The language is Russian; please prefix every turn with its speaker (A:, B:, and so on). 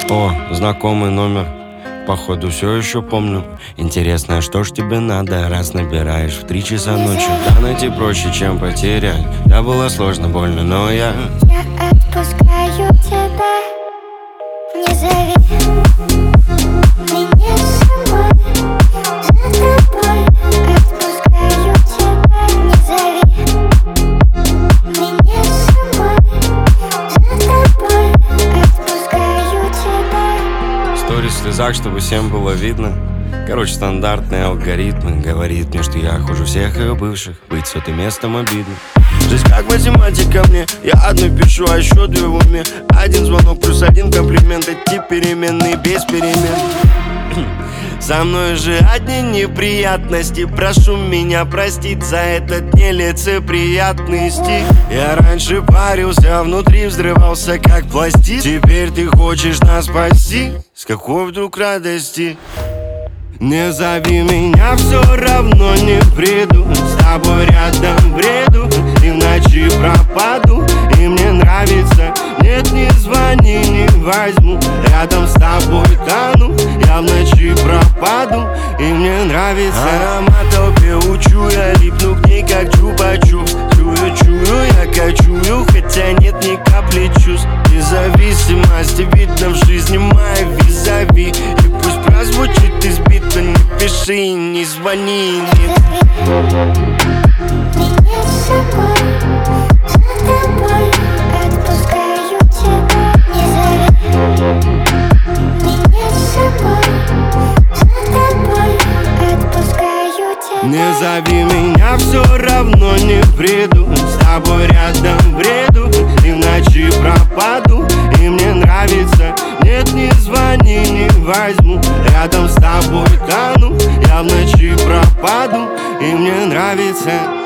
A: О, знакомый номер, походу все еще помню. Интересно, что ж тебе надо, раз набираешь в 3 часа ночи? Да найти проще, чем потерять. Да было сложно, больно, но я
B: отпускаю тебя. Не зови меня с собой, за тобой. Отпускаю тебя. Не зови меня с собой, за тобой. Отпускаю тебя.
A: сторис в слезах, чтобы всем было видно. Короче, стандартные алгоритмы. Говорит мне, что я хуже всех ее бывших. Быть сотым местом обидно. Жизнь как математика мне. Я одну пишу, а еще 2 в уме. 1 звонок плюс 1 комплимент. Эти переменные без перемен. Со мной же одни неприятности. Прошу меня простить за этот нелицеприятный стих. Я раньше парился, внутри взрывался как пластик. Теперь ты хочешь нас спасти? С какой вдруг радости? Не зови меня, все равно не приду. С тобой рядом бреду и в ночи пропаду. И мне нравится, нет, не звони, не возьму. Рядом с тобой тану, я в ночи пропаду. И мне нравится аромат пеучу. Я липну к ней как чупа-чупс. Чую, я качую, хотя нет ни капли чувств. Независимость видно в жизни моей визави. И пусть прозвучит избито, не пиши и не звони.
B: Меня с собой, за тобой. Отпускаю тебя. Не зови меня с собой, за тобой. Отпускаю тебя.
A: Не зови меня, все равно не приду. С тобой рядом бреду и в ночи пропаду. И мне нравится, нет, не звони, не возьму. Рядом с тобой тану, я в ночи пропаду. И мне нравится.